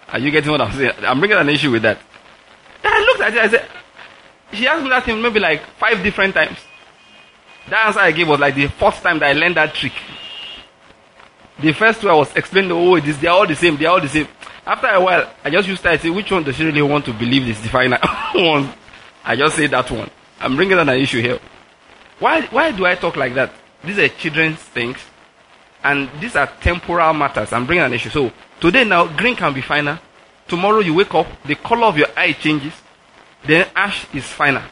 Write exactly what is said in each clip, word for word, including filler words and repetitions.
Are you getting what I'm saying? I'm bringing an issue with that. Then I looked at it, I said, she asked me that thing maybe like five different times. That answer I gave was like the first time that I learned that trick. The first two I was explaining, oh, it is, they're all the same, they're all the same. After a while, I just used to say, which one does she really want to believe is the final one? I just say that one. I'm bringing on an issue here. Why, why do I talk like that? These are children's things, and these are temporal matters. I'm bringing an issue. So, today now, green can be final. Tomorrow you wake up, the color of your eye changes. Then ash is final.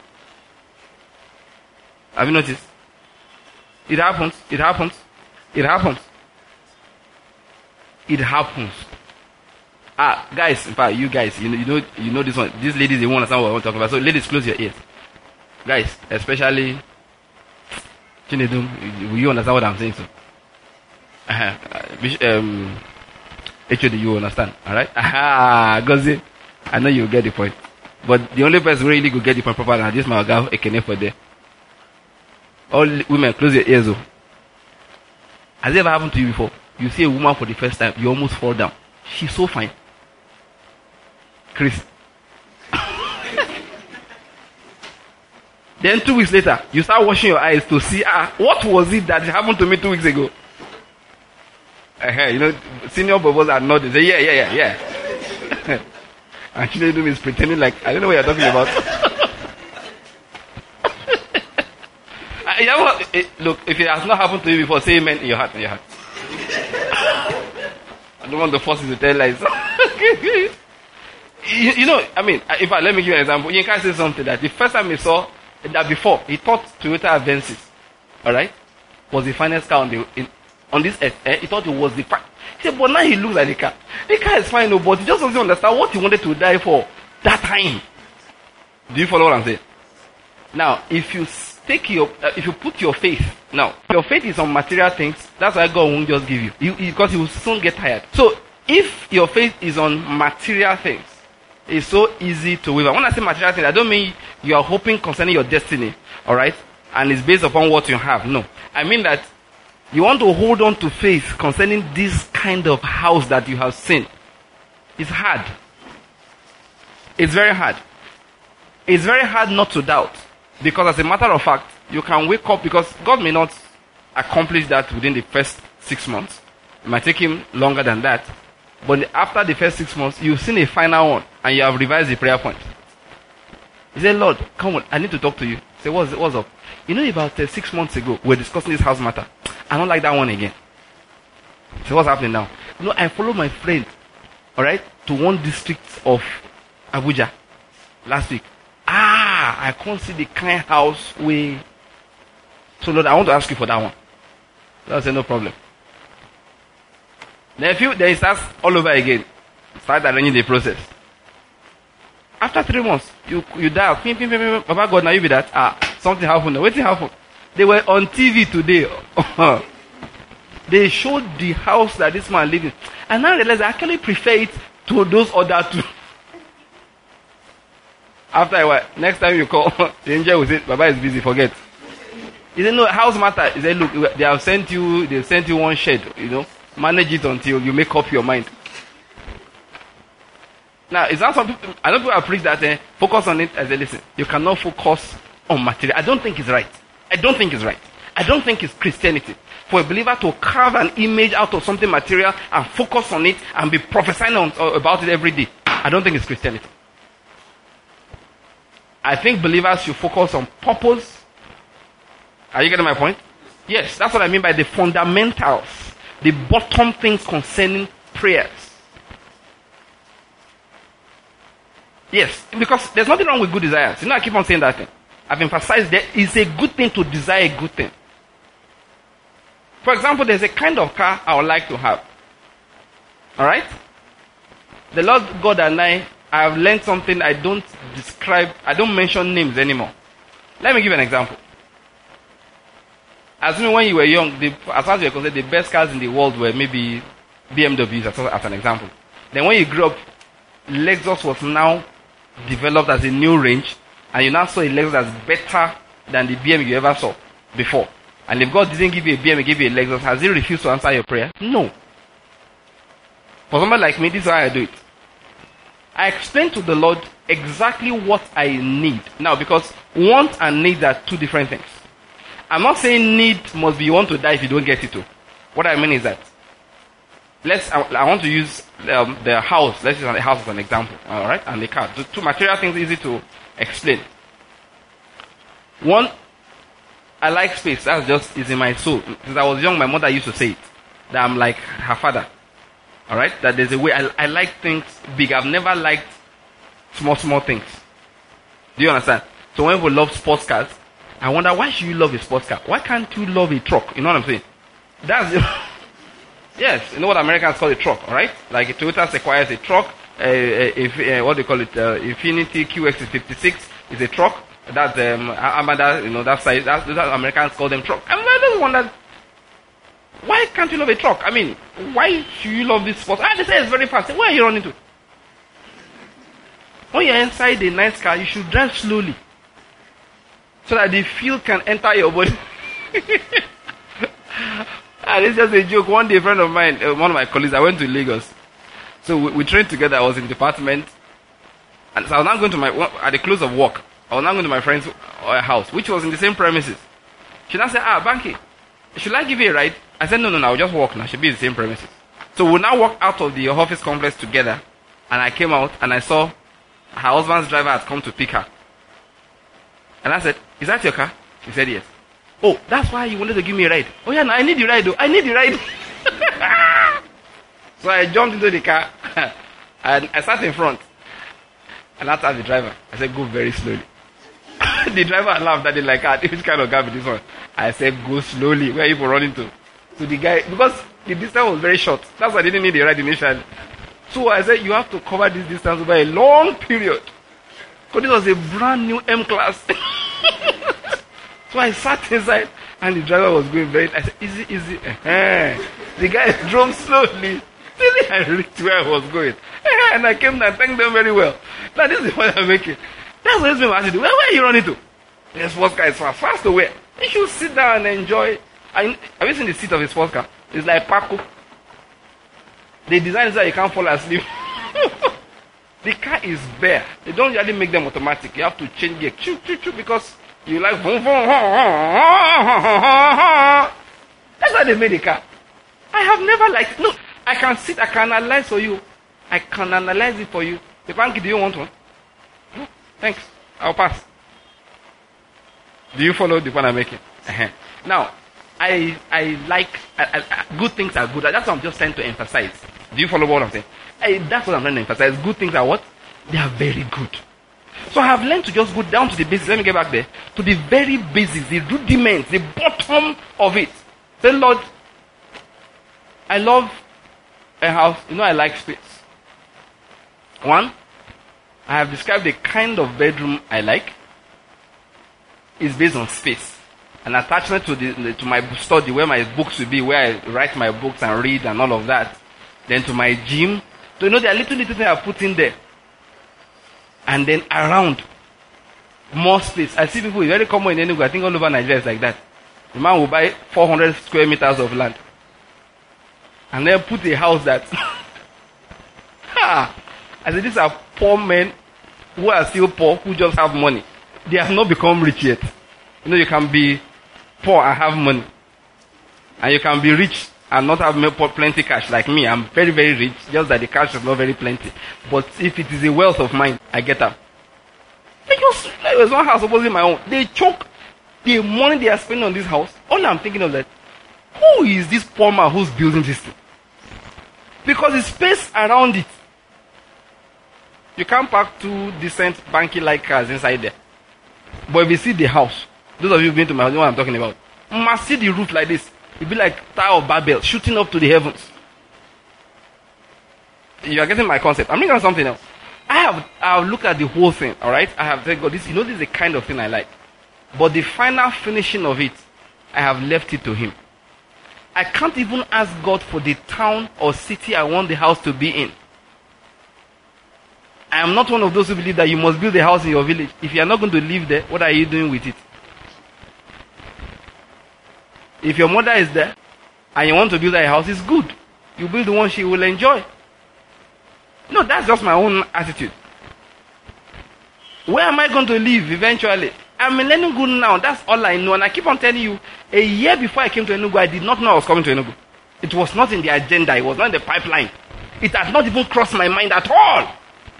Have you noticed? It happens. It happens. It happens. It happens. Ah, guys, in fact, you guys, you know, you know, you know this one. These ladies, they won't understand what I'm talking about. So, ladies, close your ears. Guys, especially Chinedum, will you understand what I'm saying? So, uh-huh. um, H O D, you understand? All right? Aha, Gozi, I know you get the point. But the only person who really could get the point properly is this my girl, Ekene for there. All women, close your ears. Oh. Has it ever happened to you before? You see a woman for the first time, you almost fall down. She's so fine. Chris. Then two weeks later, you start washing your eyes to see, ah, what was it that happened to me two weeks ago? Uh-huh, you know, senior bubbles are nodding. Say, yeah, yeah, yeah, yeah. And Chinedum is pretending like, I don't know what you're talking about. You know, it, look, if it has not happened to you before, say amen in your heart, in your heart. I don't want the forces to tell lies. you, you know, I mean, in fact, let me give you an example. You can say something that the first time he saw, that before, he thought Toyota Avensis, alright, was the finest car on the in, on this earth. Eh? He thought it was the fine. He said, but now he looks at the car. The car is fine, no, but he just doesn't understand what he wanted to die for that time. Do you follow what I'm saying? Now, if you take your, uh, if you put your faith, now, your faith is on material things, that's why God won't just give you. you, you because you will soon get tired. So, if your faith is on material things, it's so easy to waver. When I say material things, I don't mean you are hoping concerning your destiny, alright? And it's based upon what you have. No. I mean that you want to hold on to faith concerning this kind of house that you have seen. It's hard. It's very hard. It's very hard not to doubt. Because as a matter of fact, you can wake up, because God may not accomplish that within the first six months. It might take him longer than that. But after the first six months, you've seen a final one, and you have revised the prayer point. He said, Lord, come on, I need to talk to you. I said, what's, what's up? You know, about uh, six months ago, we were discussing this house matter. I don't like that one again. So what's happening now? You know, I followed my friend, alright, to one district of Abuja last week. Ah, I can't see the kind house we... So Lord, I want to ask you for that one. So I said, no problem. Then, if you, then it starts all over again. Start arranging the process. After three months, you you dial. Pim, pim, pim, pim. Baba God, now you be that. Ah, something happened. What happened? They were on T V today. They showed the house that this man lived in. And now I realized I actually prefer it to those other two. After a while, next time you call, the angel will say, Baba is busy, forget. He said, no, house matter. He said, look, they have sent you, they sent you one shed, you know. Manage it until you make up your mind. Now, it's not some people, I don't people preach that, eh, focus on it as a listen. You cannot focus on material. I don't think it's right. I don't think it's right. I don't think it's Christianity. For a believer to carve an image out of something material and focus on it and be prophesying on, uh, about it every day. I don't think it's Christianity. I think believers should focus on purpose. Are you getting my point? Yes, that's what I mean by the fundamentals. The bottom things concerning prayers. Yes, because there's nothing wrong with good desires. You know, I keep on saying that thing. I've emphasized that it's a good thing to desire a good thing. For example, there's a kind of car I would like to have. Alright? The Lord God and I, I have learned something I don't describe, I don't mention names anymore. Let me give an example. Assuming when you were young, the, as far as you're concerned, the best cars in the world were maybe B M Ws, as, as an example. Then when you grew up, Lexus was now developed as a new range, and you now saw a Lexus that's better than the B M you ever saw before. And if God didn't give you a B M, he gave you a Lexus, has he refused to answer your prayer? No. For somebody like me, this is how I do it. I explained to the Lord exactly what I need. Now, because want and need are two different things. I'm not saying need must be you want to die if you don't get it to. What I mean is that, let's, I, I want to use um, the house, let's use the house as an example, alright, and the car. The two material things easy to explain. One, I like space, that's just, is in my soul. Since I was young, my mother used to say it, that I'm like her father. Alright, that there's a way, I, I like things big, I've never liked small, small things. Do you understand? So when people love sports cars, I wonder, why should you love a sports car? Why can't you love a truck? You know what I'm saying? That's the yes, you know what Americans call a truck, alright? Like a Toyota Sequoia is a truck, uh, uh, uh, what do you call it, uh, Infiniti Q X fifty-six is a truck, that's um, Amada, you know, that size, that's, that's Americans call them truck. And I just wonder, why can't you love a truck? I mean, why should you love this sport? Ah, they say it's very fast. Where are you running to? When you're inside a nice car, you should drive slowly, so that the fuel can enter your body. And it's just a joke. One day, a friend of mine, uh, one of my colleagues, I went to Lagos. So we, we trained together. I was in department. And so I was now going to my, at the close of work, I was now going to my friend's uh, house, which was in the same premises. She now said, ah, Banky, should I give you a ride? I said, no, no, no, I'll just walk now. She'll be in the same premises. So we now walked out of the office complex together. And I came out and I saw her husband's driver had come to pick her. And I said, is that your car? She said, yes. Oh, that's why you wanted to give me a ride. Oh yeah, no, I need the ride though. I need the ride. So I jumped into the car and I sat in front. And I asked the driver, I said, go very slowly. The driver laughed at it like, ah, which kind of car is this one? I said, go slowly. Where are you running to? So the guy, because the distance was very short. That's why I didn't need the ride initially. So I said, you have to cover this distance over a long period. Because this was a brand new M-Class. So I sat inside and the driver was going very, I said, easy, easy. Uh-huh. The guy drove slowly. Till I reached where I was going. Uh-huh. And I came there and thanked them very well. Now this is the point I'm making. That's what it's been asking. Where, where are you running to? The sports car is fast. Fast away. You should sit down and enjoy. I, have you seen the seat of a sports car? It's like Paco. They designed it so you can't fall asleep. The car is bare. They don't usually make them automatic. You have to change gear. Choo, choo, choo, because you like boom, boom, that's why they made the car. I have never liked it. No, I can sit, I can analyze for you. I can analyze it for you. The Banky, do you want one? No, thanks. I'll pass. Do you follow the point I'm making? Uh-huh. Now, I I like I, I, good things are good. That's what I'm just trying to emphasize. Do you follow what I'm saying? I, that's what I'm trying to emphasize. Good things are what? They are very good. So I have learned to just go down to the basics. Let me get back there. To the very basics, the rudiments, the bottom of it. Say, Lord, I love a house. You know, I like space. One, I have described the kind of bedroom I like. It's based on space. An attachment to the to my study, where my books will be, where I write my books and read and all of that. Then to my gym. So you know, there are little little things I put in there. And then around, more space. I see people, it's very common in Enugu. I think all over Nigeria is like that. The man will buy four hundred square meters of land. And then put a house that... ha! I said, these are poor men who are still poor, who just have money. They have not become rich yet. You know, you can be poor and have money. And you can be rich and not have plenty cash like me. I'm very, very rich, just that the cash is not very plenty. But if it is a wealth of mine, I get up. Because there was one house opposite my own. They choke the money they are spending on this house. All I'm thinking of that, who is this poor man who's building this thing? Because the space around it, you can't park two decent Banky-like cars inside there. But if you see the house, those of you who've been to my house, you know what I'm talking about. You must see the roof like this. It'd be like Tower of Babel, shooting up to the heavens. You are getting my concept. I'm looking at something else. I have I've looked at the whole thing, alright? I have said, God, this, you know, this is the kind of thing I like. But the final finishing of it, I have left it to Him. I can't even ask God for the town or city I want the house to be in. I am not one of those who believe that you must build a house in your village. If you are not going to live there, what are you doing with it? If your mother is there and you want to build a house, it's good. You build the one she will enjoy. No, No, that's just my own attitude. Where am I going to live eventually? I'm in Enugu now. That's all I know. And I keep on telling you, a year before I came to Enugu, I did not know I was coming to Enugu. It was not in the agenda. It was not in the pipeline. It had not even crossed my mind at all.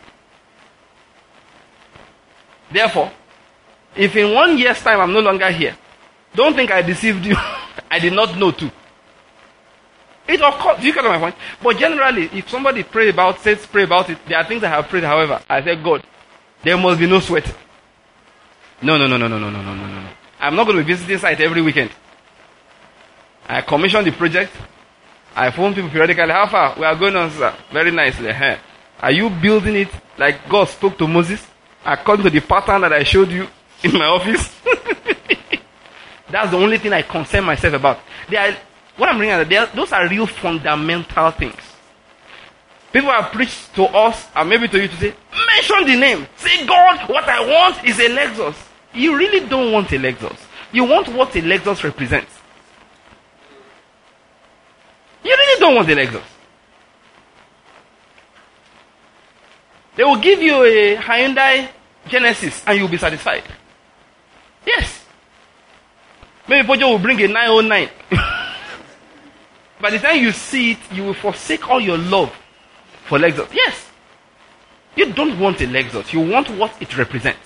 Therefore, if in one year's time I'm no longer here, don't think I deceived you. I did not know too. It of course, do you get my point? But generally, if somebody pray about, says pray about it, there are things I have prayed, however. I say, God, there must be no sweat. No, no, no, no, no, no, no, no, no, no. I'm not going to be visiting site every weekend. I commissioned the project. I phone people periodically. How far? We are going on, sir. Very nicely. Hey. Are you building it like God spoke to Moses? According to the pattern that I showed you in my office? That's the only thing I concern myself about. They are, what I'm bringing out, they are, those are real fundamental things. People have preached to us, and maybe to you to say, mention the name. Say, God, what I want is a Lexus. You really don't want a Lexus. You want what a Lexus represents. You really don't want a Lexus. They will give you a Hyundai Genesis and you'll be satisfied. Yes. Maybe Pojo will bring a nine oh nine. By the time you see it, you will forsake all your love for Lexus. Yes. You don't want a Lexus. You want what it represents.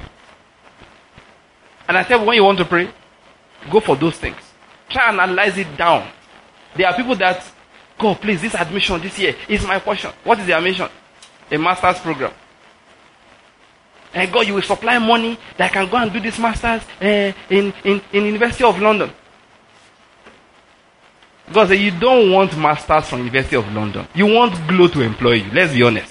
And I tell you, when you want to pray, go for those things. Try and analyze it down. There are people that, God, please, this admission this year is my portion. What is the admission? A master's program. And God, you will supply money that I can go and do this master's uh, in, in, in University of London. God said, you don't want masters from University of London. You want Glow to employ you. Let's be honest.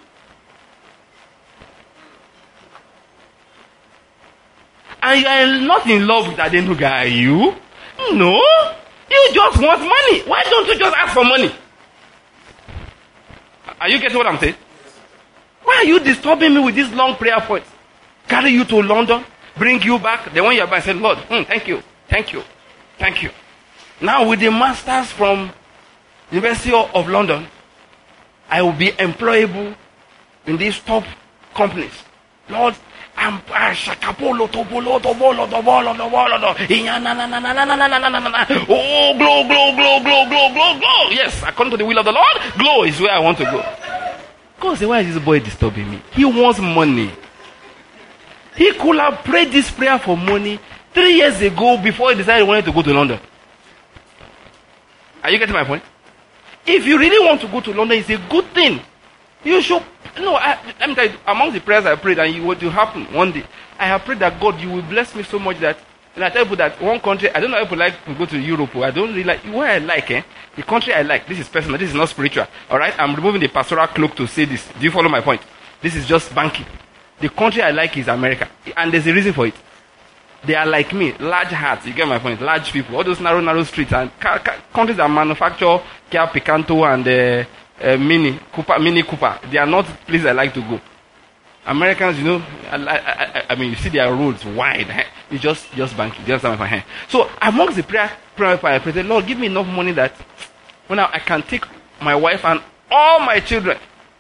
And you are not in love with Adenuga, are you? No. You just want money. Why don't you just ask for money? Are you getting what I'm saying? Why are you disturbing me with this long prayer point? Carry you to London, bring you back. Then when you're back, I said, Lord, mm, thank you, thank you, thank you. Now with the masters from University of London, I will be employable in these top companies. Lord, I'm oh glow, glow, glow, glow, glow, glow, glow. Yes, according to the will of the Lord, glow is where I want to go. God said, why is this boy disturbing me? He wants money. He could have prayed this prayer for money three years ago before he decided he wanted to go to London. Are you getting my point? If you really want to go to London, it's a good thing. You should, no, I, let me tell you, among the prayers I prayed, and what will happen one day, I have prayed that God, you will bless me so much that, and I tell people that one country, I don't know if people like to go to Europe, or I don't really like, where I like, eh, the country I like, this is personal, this is not spiritual, alright, I'm removing the pastoral cloak to say this. Do you follow my point? This is just banking. The country I like is America, and there's a reason for it. They are like me, large hearts, you get my point, large people, all those narrow, narrow streets, and ca- ca- countries that manufacture Kia Picanto and uh, uh, Mini Cooper, Mini Cooper, they are not places I like to go. Americans, you know, I, I, I, I mean, you see their roads wide, eh? You just, just bank, you just have my hand. So, amongst the prayer, prayer, I pray, Lord, give me enough money that when I, I can take my wife and all my children,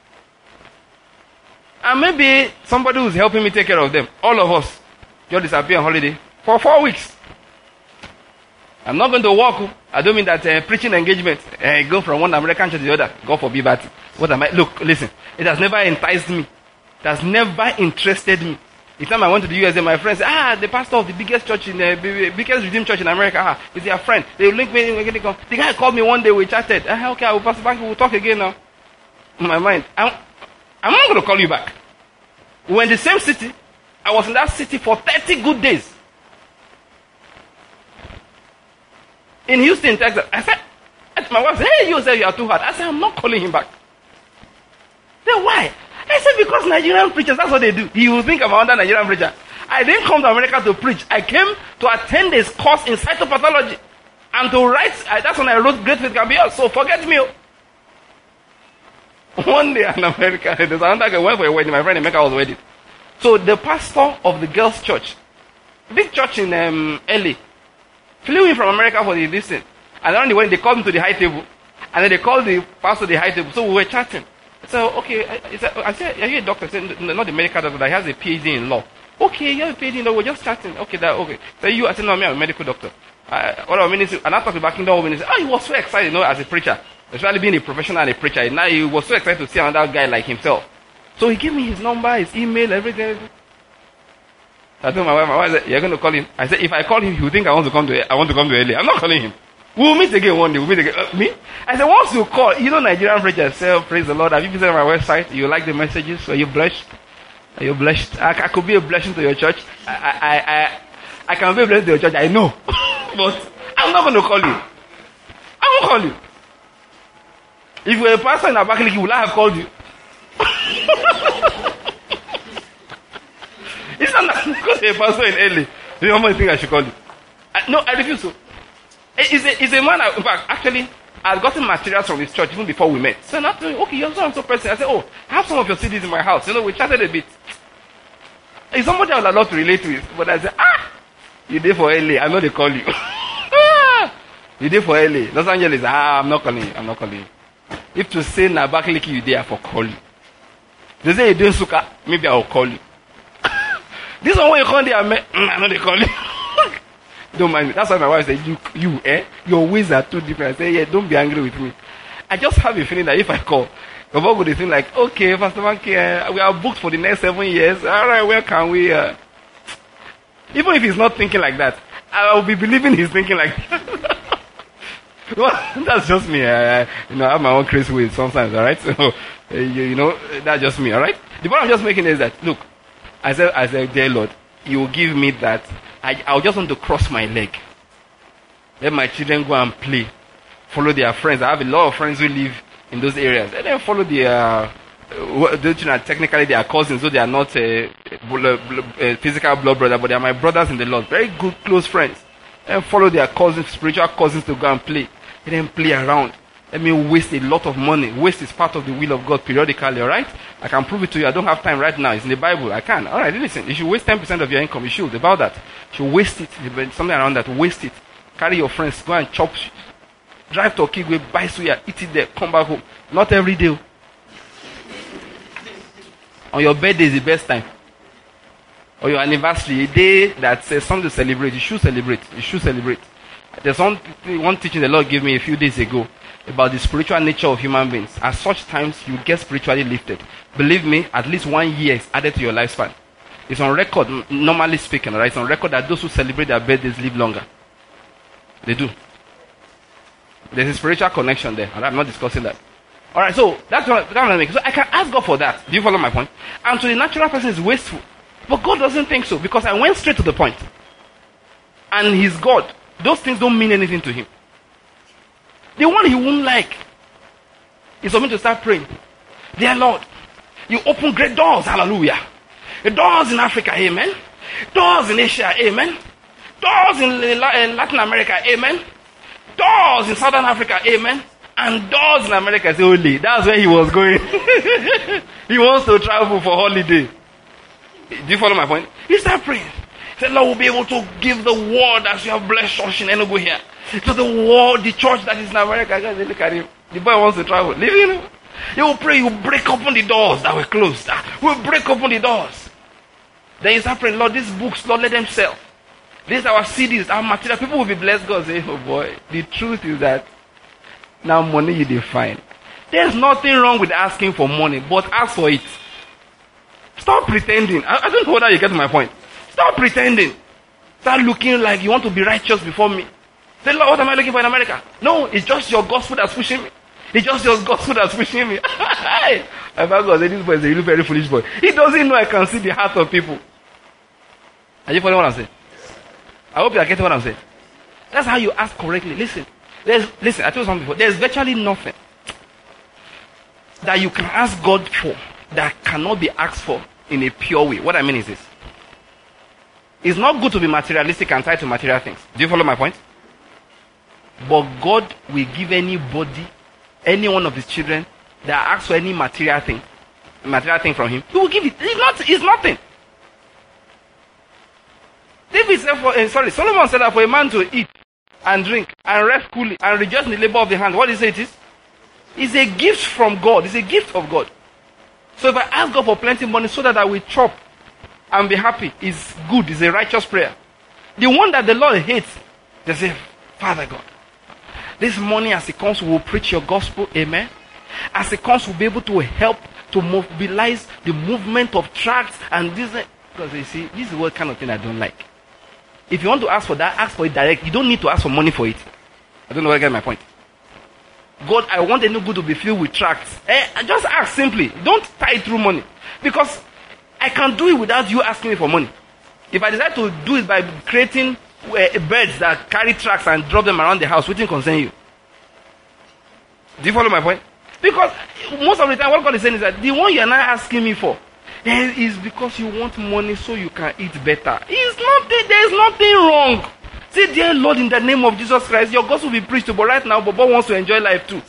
and maybe somebody who's helping me take care of them, all of us, just disappear on holiday for four weeks. I'm not going to walk. I don't mean that uh, preaching engagement. Uh, go from one American church to the other. God forbid that. What am I? Look, listen. It has never enticed me. It has never interested me. The time I went to the U S A, my friends said, ah, the pastor of the biggest church in the uh, biggest Redeemed church in America, ah, is their friend. They link me. The guy called me one day. We chatted. Ah, okay, I will pass back. We'll talk again now. In my mind, I'm, I'm not going to call you back. We're in the same city. I was in that city for thirty good days. In Houston, Texas. I said, my wife said, hey, you said you are too hard. I said, I'm not calling him back. Then why? I said, because Nigerian preachers, that's what they do. He will think I'm another Nigerian preacher. I didn't come to America to preach. I came to attend this course in cytopathology. And to write, I, that's when I wrote Great Faith Can Be Yours. So forget me. One day in America, there's another guy went for a wedding. My friend in America was wedding. So the pastor of the girls' church, big church in um, L A, flew in from America for the listen. And on the way, they called him to the high table. And then they called the pastor to the high table. So we were chatting. So, okay, I, I said, I said, are you a doctor? I said, no, not the medical doctor, that has a P H D in law. Okay, you have a P H D in law, we're just chatting. Okay, that, okay. So you, I said, no, me, I'm a medical doctor. I, what I mean is, and I talked about Kingdom Women, oh, he was so excited, you know, as a preacher. Especially being a professional and a preacher. Now he was so excited to see another guy like himself. So he gave me his number, his email, everything. everything. I told my wife, my wife said, you're going to call him? I said, if I call him, he will think I want to come to, I want to come to L A. I'm not calling him. We'll meet again one day. We'll meet again. Uh, me? I said, once you call, you know Nigerian preachers say, praise the Lord. Have you visited my website? You like the messages? Are you blessed? Are you blessed? I, I could be a blessing to your church. I, I, I, I can be a blessing to your church. I know. But I'm not going to call you. I won't call you. If you were a pastor in Abakaliki, would I have called you? It's not because you're a pastor in L A. Do you know how many things I should call you? I, no, I refuse to. It's a, it's a man, I, in fact, actually, I had gotten materials from his church even before we met. So now, okay, you're so and so person. I said, oh, I have some of your C Ds in my house. You know, we chatted a bit. It's somebody I would love to relate with. But I said, ah, you're there for L A. I know they call you. You're there for L A. Los Angeles, ah, I'm not calling you. I'm not calling you. If to say Nabakaliki, you're there for call you. They say you're doing suka, maybe I'll call you. This one when you call there, I know they call you. Don't mind me. That's why my wife said, you, you, eh? Your ways are too different. I say, yeah, don't be angry with me. I just have a feeling that if I call, the Lord would think like, okay, Pastor Manke, uh, we are booked for the next seven years. All right, where can we? Uh... Even if he's not thinking like that, I will be believing he's thinking like that. Well, that's just me. I, you know, I have my own crazy ways sometimes, all right? So, uh, you, you know, that's just me, all right? The point I'm just making is that, look, I said, I said, dear Lord, you will give me that. I, I just want to cross my leg. Let my children go and play. Follow their friends. I have a lot of friends who live in those areas. Let them follow their, uh, those children, technically they are cousins, so they are not a, a, a physical blood brother, but they are my brothers in the Lord. Very good, close friends. Let them follow their cousins, spiritual cousins to go and play. Let them play around. Let me waste a lot of money. Waste is part of the will of God periodically, alright? I can prove it to you. I don't have time right now. It's in the Bible. I can. Alright, listen. You should waste ten percent of your income. You should. About that. You should waste it. Something around that. Waste it. Carry your friends. Go and chop. Drive to Okigwe. Buy suya. Eat it there. Come back home. Not every day. On your birthday is the best time. Or your anniversary. A day that says something to celebrate. You should celebrate. You should celebrate. There's one, one teaching the Lord gave me a few days ago about the spiritual nature of human beings. At such times, you get spiritually lifted. Believe me, at least one year is added to your lifespan. It's on record, normally speaking, right? It's on record that those who celebrate their birthdays live longer. They do. There's a spiritual connection there, and I'm not discussing that. Alright, so that's what, that's what I'm making. So I can ask God for that. Do you follow my point? And to the natural person, it's wasteful. But God doesn't think so, because I went straight to the point. And He's God. Those things don't mean anything to Him. The one He won't like is for me to start praying. Dear Lord, you open great doors, hallelujah. Doors in Africa, amen. Doors in Asia, amen. Doors in Latin America, amen. Doors in Southern Africa, amen. And doors in America, say only. That's where he was going. He wants to travel for holiday. Do you follow my point? You start praying. Say, Lord will be able to give the word as you have blessed church in Enugu here. To the world, the church that is in America. Guys, look at him. The boy wants to travel. Leave him. You will pray, you break open the doors that were closed. We'll break open the doors. Then you start praying, Lord, these books, Lord, let them sell. These are our C Ds, our material. People will be blessed. God say, oh boy, the truth is that now money you define. There's nothing wrong with asking for money, but ask for it. Stop pretending. I, I don't know whether you get my point. Stop pretending. Start looking like you want to be righteous before me. Say, Lord, what am I looking for in America? No, it's just your gospel that's pushing me. It's just your gospel that's pushing me. I found God, this boy is a really very foolish boy. He doesn't know I can see the heart of people. Are you following what I'm saying? I hope you are getting what I'm saying. That's how you ask correctly. Listen. There's, listen, I told you something before. There's virtually nothing that you can ask God for that cannot be asked for in a pure way. What I mean is this. It's not good to be materialistic and tied to material things. Do you follow my point? But God will give anybody, any one of his children that asks for any material thing, material thing from him, he will give it. It's not, it's nothing. David said for, uh, sorry, Solomon said that for a man to eat and drink and rest coolly and rejoice in the labor of the hand, what is it? It is? It's a gift from God. It's a gift of God. So if I ask God for plenty money so that I will chop and be happy, is good, is a righteous prayer. The one that the Lord hates, they say, Father God, this money as it comes, we will preach your gospel, amen. As it comes, we'll be able to help to mobilize the movement of tracts and this. Because you see, this is what kind of thing I don't like. If you want to ask for that, ask for it direct. You don't need to ask for money for it. I don't know whether I get my point. God, I want any good to be filled with tracts. Eh, just ask simply. Don't tie it through money. Because I can do it without you asking me for money. If I decide to do it by creating uh, birds that carry tracts and drop them around the house, which concern you? Do you follow my point? Because most of the time what God is saying is that the one you are not asking me for is because you want money so you can eat better. It's nothing, there is nothing wrong. Say, dear Lord, in the name of Jesus Christ, your gospel will be preached to, but right now, Bobo wants to enjoy life too.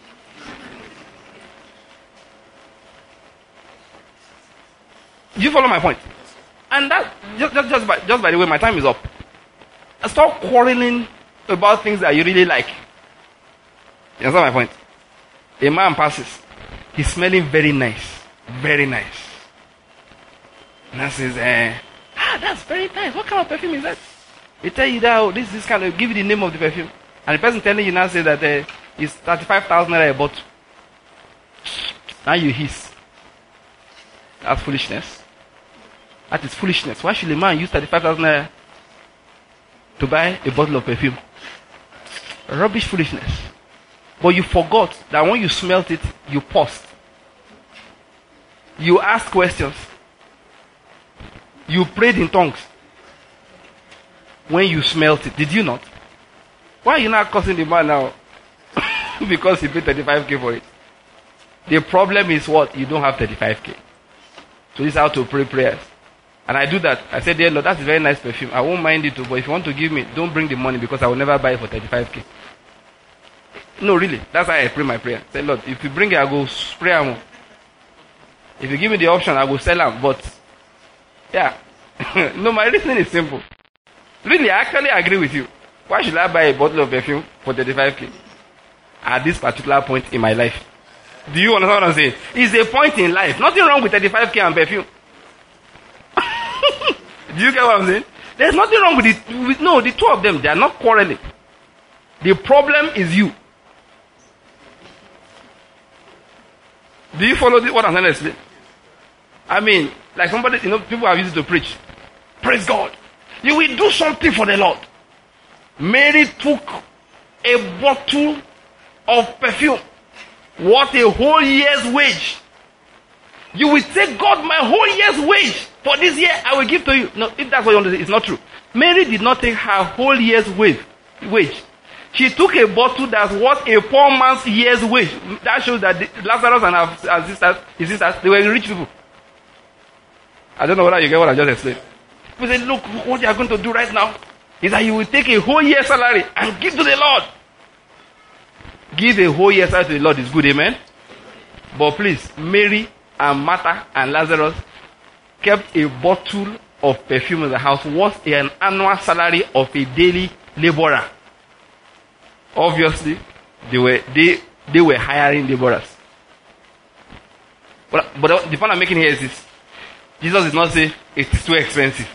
Do you follow my point? And that, just, just, just, by, just by the way, my time is up. Stop quarreling about things that you really like. You understand my point? A man passes. He's smelling very nice. Very nice. And I says, eh, ah, that's very nice. What kind of perfume is that? They tell you that, oh, this is this kind of, give you the name of the perfume. And the person telling you now says that uh, it's thirty-five thousand naira a bottle. Now you hiss. That's foolishness. That is foolishness. Why should a man use thirty-five thousand naira to buy a bottle of perfume? Rubbish foolishness. But you forgot that when you smelt it, you paused. You asked questions. You prayed in tongues. When you smelt it, did you not? Why are you not cursing the man now? Because he paid thirty-five K for it. The problem is what? You don't have thirty-five K. So this is how to pray prayers. And I do that. I said, dear Lord, that's a very nice perfume. I won't mind it too, but if you want to give me, don't bring the money because I will never buy it for thirty-five K. No, really. That's how I pray my prayer. Say, Lord, if you bring it, I go spray them. If you give me the option, I will sell them. But, yeah. No, my reasoning is simple. Really, I actually agree with you. Why should I buy a bottle of perfume for thirty-five K? At this particular point in my life. Do you understand what I'm saying? It's a point in life. Nothing wrong with thirty-five K and perfume. Do you get what I'm saying? There's nothing wrong with it. With, no, the two of them, they are not quarreling. The problem is you. Do you follow the, what I'm trying to explain? I mean, like somebody, you know, people have used it to preach. Praise God. You will do something for the Lord. Mary took a bottle of perfume. What a whole year's wage. You will say, God, my whole year's wage for this year, I will give to you. No, if that's what you want to say, it's not true. Mary did not take her whole year's wage. wage. She took a bottle that's worth a poor man's year's wage. That shows that the, Lazarus and her, her sisters, his sisters, they were rich people. I don't know whether you get what I just explained. People say, look, what you are going to do right now is that you will take a whole year's salary and give to the Lord. Give a whole year's salary to the Lord is good, amen? But please, Mary and Martha and Lazarus kept a bottle of perfume in the house worth an annual salary of a daily laborer. Obviously, they were they they were hiring laborers. But, but the point I'm making here is this. Jesus did not say it's too expensive.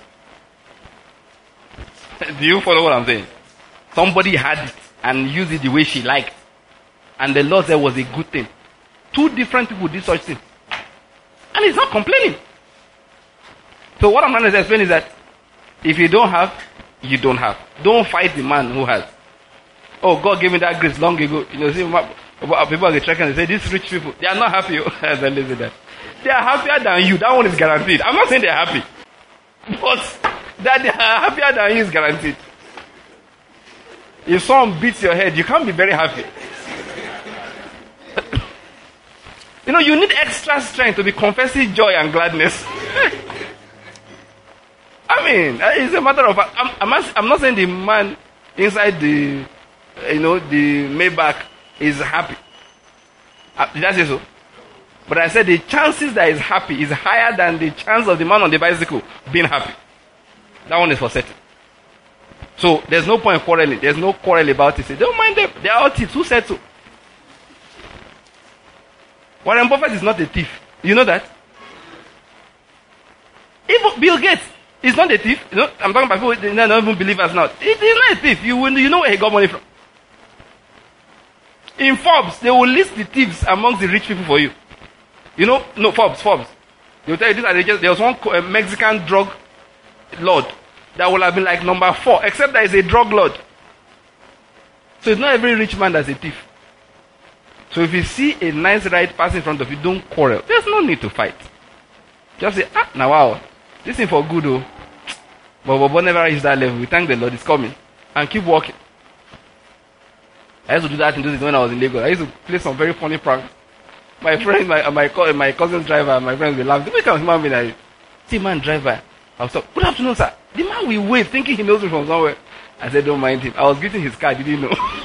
Do you follow what I'm saying? Somebody had it and used it the way she liked. And the Lord said it was a good thing. Two different people did such thing. And he's not complaining. So what I'm trying to explain is that if you don't have, you don't have. Don't fight the man who has. Oh, God gave me that grace long ago. You know, see, people are checking and say, these rich people, they are not happy. Then they say that. They are happier than you. That one is guaranteed. I'm not saying they are happy. But that they are happier than you is guaranteed. If someone beats your head, you can't be very happy. You know, you need extra strength to be confessing joy and gladness. I mean, it's a matter of, I'm, I'm, not, I'm not saying the man inside the, you know, the Maybach is happy. Uh, did I say so? But I said the chances that he's happy is higher than the chance of the man on the bicycle being happy. That one is for certain. So there's no point quarreling. There's no quarrel about it. Say, don't mind them. They are all thieves. Who said so? Warren Buffett is not a thief. You know that? Even Bill Gates is not a thief. You know, I'm talking about people who don't even believers now. He is not a thief. You, will, you know where he got money from. In Forbes, they will list the thieves amongst the rich people for you. You know, no, Forbes, Forbes. They will tell you these are the richest. There was one uh, Mexican drug lord that will have been like number four, except that he's a drug lord. So it's not every rich man that's a thief. So if you see a nice ride passing in front of you, don't quarrel. There's no need to fight. Just say, ah, now wow, this is for good, oh. But Bobo never reached that level. We thank the Lord, it's coming. And keep walking. I used to do that in those days when I was in Lagos. I used to play some very funny pranks. My friends, my my, my cousin's driver, my friends will laugh. They come human being like, see man driver. I was like, good afternoon, sir. The man will wave, thinking he knows me from somewhere. I said, don't mind him. I was greeting his car, did you know?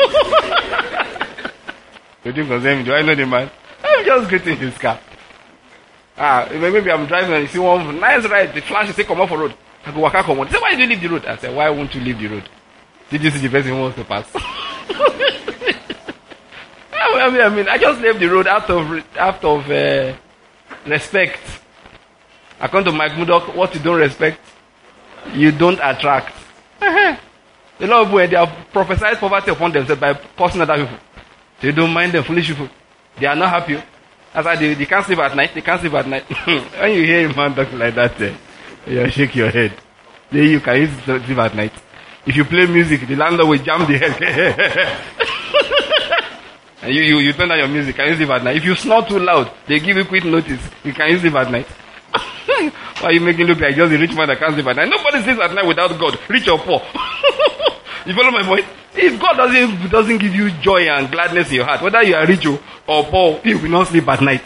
You didn't concern me. Do I know the man? I'm just greeting his car. Ah, maybe I'm driving and you see one nice ride. The flash, you say, come off the road. I go, waka, come on. They say, why did you leave the road? I said, why won't you leave the road? Did you see the person who wants to pass? I mean, I mean, I just left the road out of out of uh, respect. According to Mike Murdoch, what you don't respect, you don't attract. Uh-huh. A lot of people, they have prophesied poverty upon themselves by cursing other people. They don't mind them foolish people. They are not happy. That's why they, they can't sleep at night. They can't sleep at night. When you hear a man talking like that, uh, you shake your head. Then you can use to sleep at night. If you play music, the landlord will jam the head. And you, you, you turn down your music, can you sleep at night? If you snore too loud, they give you quick notice. You can you sleep at night? Why are you making look like just a rich man that can't sleep at night? Nobody sleeps at night without God, rich or poor. You follow my point? If God doesn't doesn't give you joy and gladness in your heart, whether you are rich or poor, you will not sleep at night.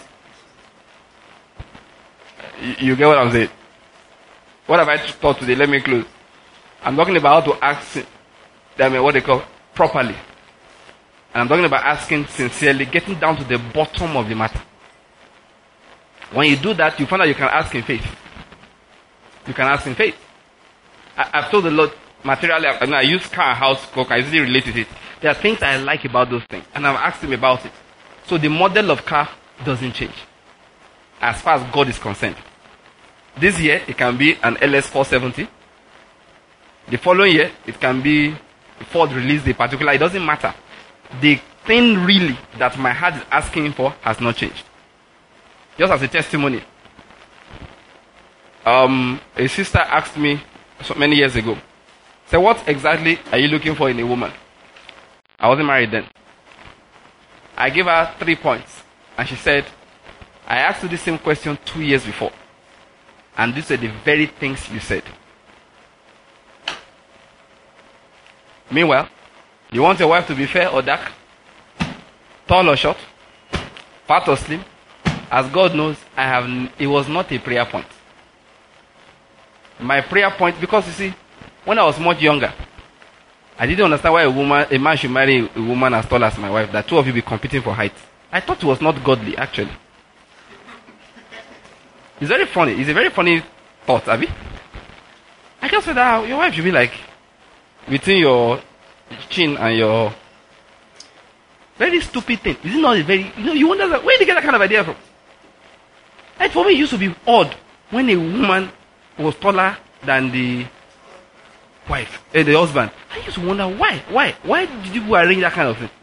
You, you get what I'm saying? What have I taught today? Let me close. I'm talking about how to ask, I mean, what they call properly. And I'm talking about asking sincerely, getting down to the bottom of the matter. When you do that, you find out you can ask in faith. You can ask in faith. I, I've told the Lord, materially, I, mean, I use car and house cook, I usually relate to it. There are things I like about those things, and I've asked him about it. So the model of car doesn't change, as far as God is concerned. This year, it can be an L S four seventy. The following year, it can be Ford released a particular, it doesn't matter. The thing really that my heart is asking for has not changed. Just as a testimony, um, a sister asked me so many years ago, so what exactly are you looking for in a woman? I wasn't married then. I gave her three points, and she said, I asked you the same question two years before, and these are the very things you said. Meanwhile, you want your wife to be fair or dark? Tall or short? Fat or slim? As God knows, I have. It was not a prayer point. My prayer point, because you see, when I was much younger, I didn't understand why a woman, a man should marry a woman as tall as my wife, that two of you be competing for height. I thought it was not godly, actually. It's very funny. It's a very funny thought, Abby. I just said that your wife should be like between your chin and your very stupid thing. Is it not a very, you know, you wonder that, where did you get that kind of idea from? And for me, it used to be odd when a woman was taller than the wife, eh, the husband. I used to wonder why, why, why did you arrange that kind of thing?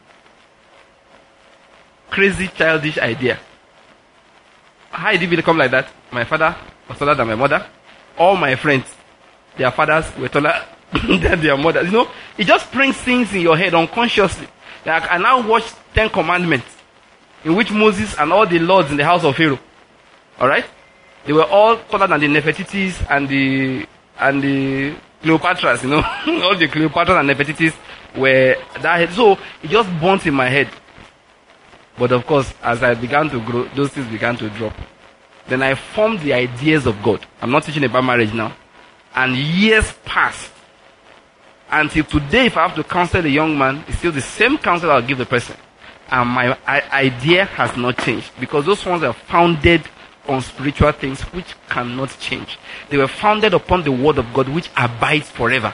Crazy, childish idea. How did it become like that? My father was taller than my mother. All my friends, their fathers were taller than their mothers. You know, it just brings things in your head unconsciously. Like, I now watch Ten Commandments, in which Moses and all the lords in the house of Pharaoh, all right, they were all taller than the Nefertitis and the and the Cleopatras. You know, all the Cleopatras and Nefertitis were that. So it just burnt in my head. But of course, as I began to grow, those things began to drop. Then I formed the ideas of God. I'm not teaching about marriage now. And years passed. Until today, if I have to counsel a young man, it's still the same counsel I'll give the person. And my I, idea has not changed. Because those ones are founded on spiritual things which cannot change. They were founded upon the word of God which abides forever.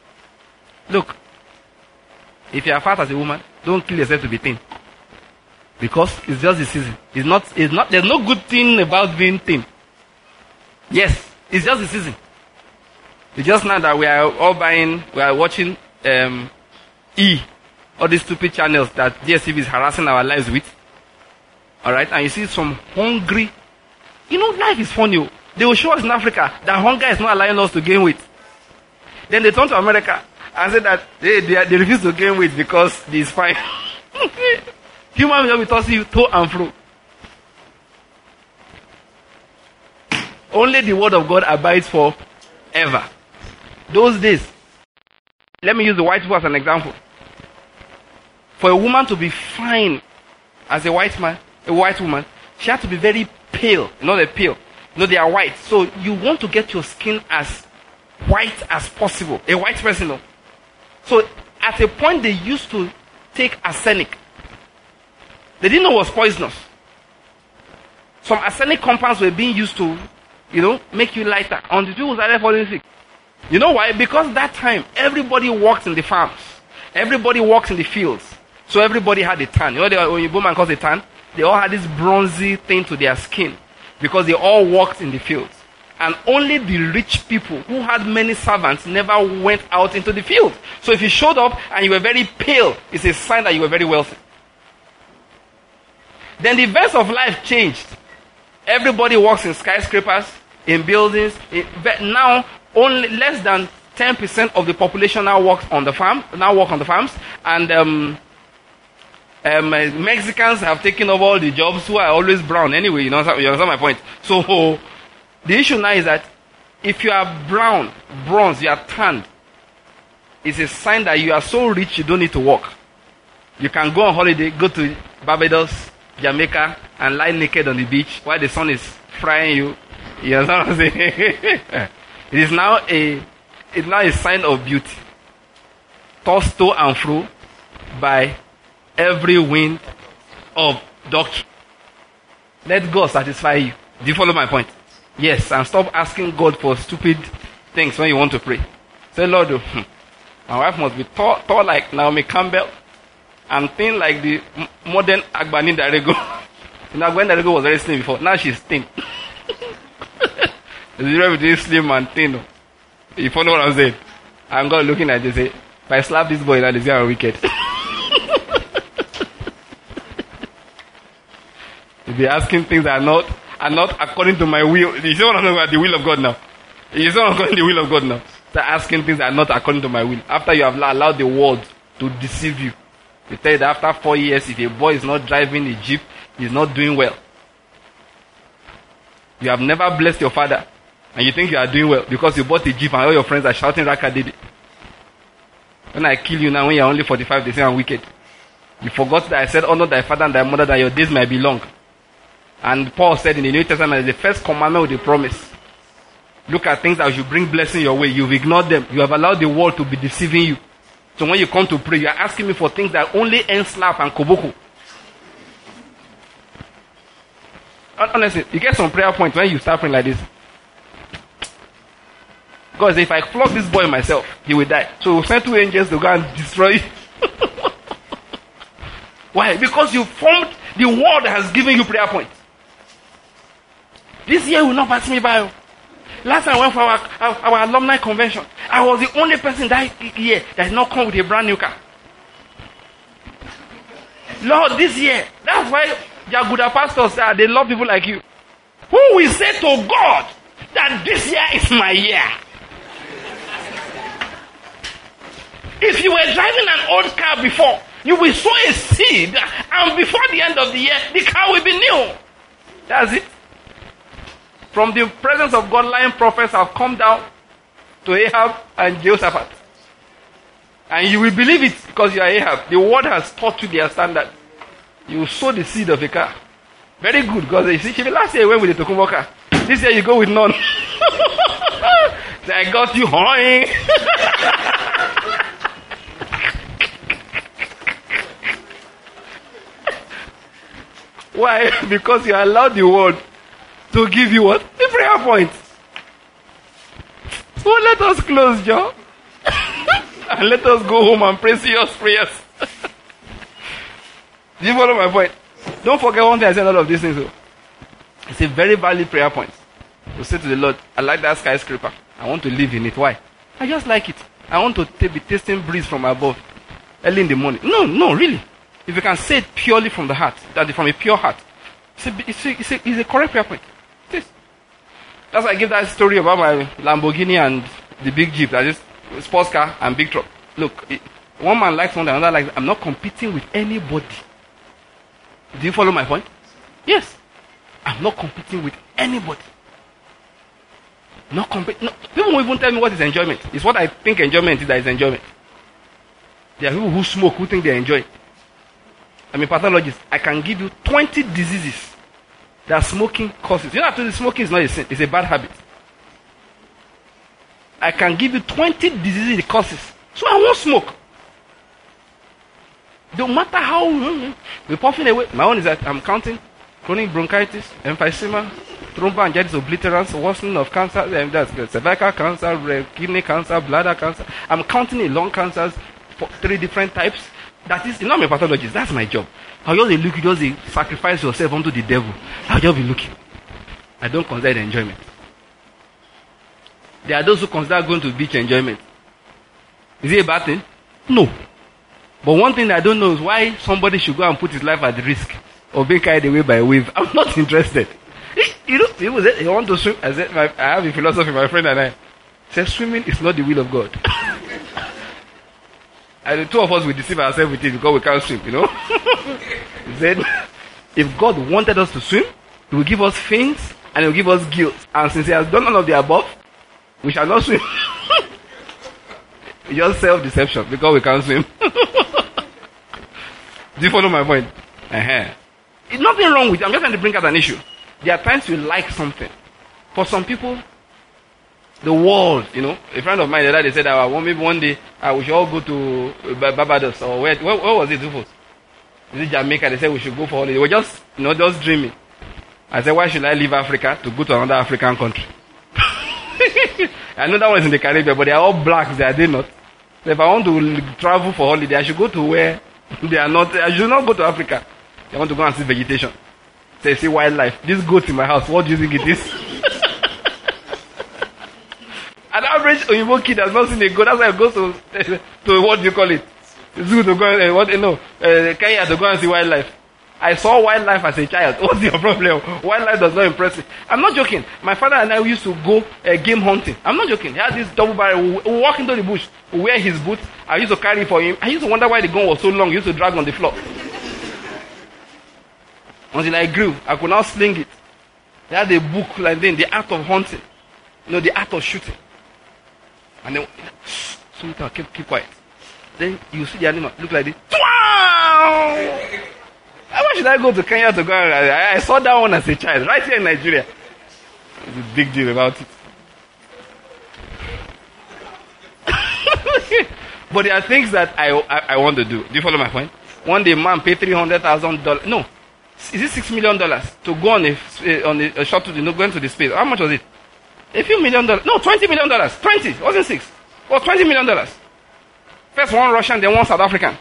Look, if you are fat as a woman, don't kill yourself to be thin. Because it's just the season. It's not, it's not, there's no good thing about being thin. Yes, it's just the season. It's just now that we are all buying, we are watching um, E, all these stupid channels that D S T V is harassing our lives with. Alright, and you see some hungry, you know, life is funny. They will show us in Africa that hunger is not allowing us to gain weight. Then they turn to America and say that they, they, they refuse to gain weight because it's fine. Human beings will toss you to and fro. Only the word of God abides forever. Those days, let me use the white people as an example. For a woman to be fine as a white man, a white woman, she had to be very pale, not a pale. No, they are white. So you want to get your skin as white as possible. A white person, no. So at a point they used to take arsenic. They didn't know it was poisonous. Some arsenic compounds were being used to, you know, make you lighter. And the people started falling sick. You know why? Because that time everybody worked in the farms. Everybody worked in the fields. So everybody had a tan. You know they, when you woman calls a tan, they all had this bronzy thing to their skin. Because they all worked in the fields. And only the rich people who had many servants never went out into the field. So if you showed up and you were very pale, it's a sign that you were very wealthy. Then the verse of life changed. Everybody works in skyscrapers, in buildings. In, now, only less than ten percent of the population now works on the farm. Now work on the farms, and um, um, Mexicans have taken over all the jobs who are always brown. Anyway, you know, you understand my point. So the issue now is that if you are brown, bronze, you are tanned, it's a sign that you are so rich you don't need to work. You can go on holiday, go to Barbados, Jamaica, and lie naked on the beach while the sun is frying you. You understand what I'm saying? It is now a, it's now a sign of beauty. Tossed to and fro by every wind of doctrine. Let God satisfy you. Do you follow my point? Yes, and stop asking God for stupid things when you want to pray. Say, Lord, oh, my wife must be tall, tall like Naomi Campbell and thin like the modern Agbani Darego. You know, Agbani Darego was very slim before. Now she's thin. There's a difference between slim and thin. You follow what I'm saying? I'm God looking at you and say, if I slap this boy, that is very wicked. You'll be asking things that are not are not according to my will. You see what I'm talking about? The will of God now. You see what I'm according to the will of God now? Start asking things that are not according to my will. After you have allowed the world to deceive you. They tell you that after four years, if a boy is not driving a jeep, he's not doing well. You have never blessed your father, and you think you are doing well because you bought a jeep and all your friends are shouting Rakadidi. When I kill you now, when you're only forty-five, they say I'm wicked. You forgot that I said, honor thy father and thy mother, that your days might be long. And Paul said in the New Testament, the first commandment with the promise. Look at things that should bring blessing your way. You've ignored them. You have allowed the world to be deceiving you. So when you come to pray, you are asking me for things that only end slap and koboko. Honestly, you get some prayer points when you start praying like this. God says, if I flog this boy myself, he will die. So we'll send two angels to go and destroy you. Why? Because you formed the world that has given you prayer points. This year will not pass me by. Last time I went for our, our, our alumni convention, I was the only person that year that did not come with a brand new car. Lord, this year, that's why Jaguda pastors say they love people like you. Who will say to God that this year is my year? If you were driving an old car before, you will sow a seed, and before the end of the year, the car will be new. That's it. From the presence of God, lying prophets have come down to Ahab and Jehoshaphat. And you will believe it because you are Ahab. The word has taught you their standard. You sow the seed of a car. Very good, because you see, last year you went with the Tokumbo car. This year you go with none. So I got you hoing. Why? Because you allowed the world to give you what? The prayer points. So let us close, Joe. And let us go home and pray serious prayers. Do you follow my point? Don't forget one thing I said all of these things. So. It's a very valid prayer point. To say to the Lord, I like that skyscraper. I want to live in it. Why? I just like it. I want to t- be tasting breeze from above early in the morning. No, no, really. If you can say it purely from the heart, that is from a pure heart, it's a, it's a, it's a, it's a correct prayer point. It is. That's why I give that story about my Lamborghini and the big Jeep. That is sports car and big truck. Look, it, one man likes one, another likes. I'm not competing with anybody. Do you follow my point? Yes. I'm not competing with anybody. Not compete. No, people won't even tell me what is enjoyment. It's what I think enjoyment is that is enjoyment. There are people who smoke who think they enjoy it. I'm a pathologist. I can give you twenty diseases that smoking causes. You know, actually smoking is not a sin. It's a bad habit. I can give you twenty diseases it causes. So I won't smoke. No matter how we're puffing away. My own is that I'm counting chronic bronchitis, emphysema, thromboangiitis obliterans, worsening of cancer, and that's good. Cervical cancer, kidney cancer, bladder cancer. I'm counting in lung cancers for three different types. That is, you know, I'm a pathologist. That's my job. I'll just be looking, just be sacrifice yourself unto the devil. I'll just be looking. I don't consider it enjoyment. There are those who consider going to the beach enjoyment. Is it a bad thing? No. But one thing I don't know is why somebody should go and put his life at risk of being carried away by a wave. I'm not interested. You know, people say, you want to swim? I said, my, I have a philosophy, my friend and I. Said, swimming is not the will of God. And the two of us will deceive ourselves with it because we can't swim, you know. He said, if God wanted us to swim, He will give us fins and He will give us gills. And since He has done none of the above, we shall not swim. Just self-deception because we can't swim. Do you follow my point? Uh-huh. It's nothing wrong with it. I'm just trying to bring out an issue. There are times you like something. For some people, the world, you know, a friend of mine the other day said, I want maybe one day uh, we should all go to Barbados or where, where, where was it? Is it Jamaica? They said we should go for holiday. They were just, you know, just dreaming. I said, why should I leave Africa to go to another African country? I know that one is in the Caribbean, but they are all blacks, they are they not. So if I want to travel for holiday, I should go to where they are not. I should not go to Africa. I want to go and see vegetation. Say, see wildlife. This goat in my house, what do you think it is? An average Oyinbo kid has not seen a goat. That's why he goes to, to what do you call it? Zoo to go and, uh, what, no, uh, Kenya to go and see wildlife. I saw wildlife as a child. What's your problem? Wildlife does not impress me. I'm not joking. My father and I used to go uh, game hunting. I'm not joking. He had this double barrel. We we'll walk into the bush. We we'll wear his boots. I used to carry it for him. I used to wonder why the gun was so long. He used to drag on the floor. Until I grew, I could now sling it. They had a book like then, The Art of Hunting. You know, The Art of Shooting. And then, so keep, keep quiet. Then you see the animal look like this. Wow! Why should I go to Kenya to go and I, I saw that one as a child, right here in Nigeria. There's a big deal about it. But there are things that I, I, I want to do. Do you follow my point? One day, man paid three hundred thousand dollars. No. Is it six million dollars to go on a, on a, a shuttle, you know, go into the space? How much was it? A few million dollars. No, twenty million dollars. twenty. It wasn't six. It was twenty million dollars. First one Russian, then one South African.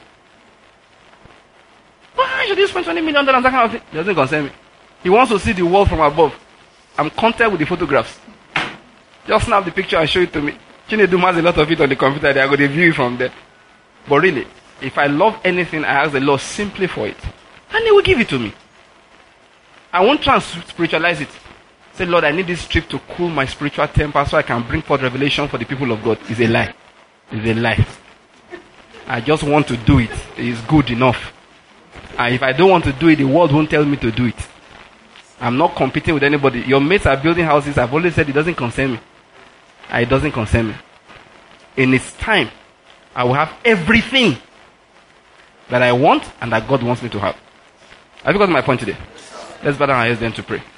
Why should you spend twenty million dollars? That kind of thing? It doesn't concern me. He wants to see the world from above. I'm content with the photographs. Just snap the picture and show it to me. Chinedu has a lot of it on the computer. They are going to view it from there. But really, if I love anything, I ask the Lord simply for it. And He will give it to me. I won't try and spiritualize it. Say, Lord, I need this trip to cool my spiritual temper so I can bring forth revelation for the people of God. It's a lie. It's a lie. I just want to do it. It is good enough. And if I don't want to do it, the world won't tell me to do it. I'm not competing with anybody. Your mates are building houses. I've always said it doesn't concern me. And it doesn't concern me. In its time, I will have everything that I want and that God wants me to have. Have you got my point today? Let's bow down our heads then to pray.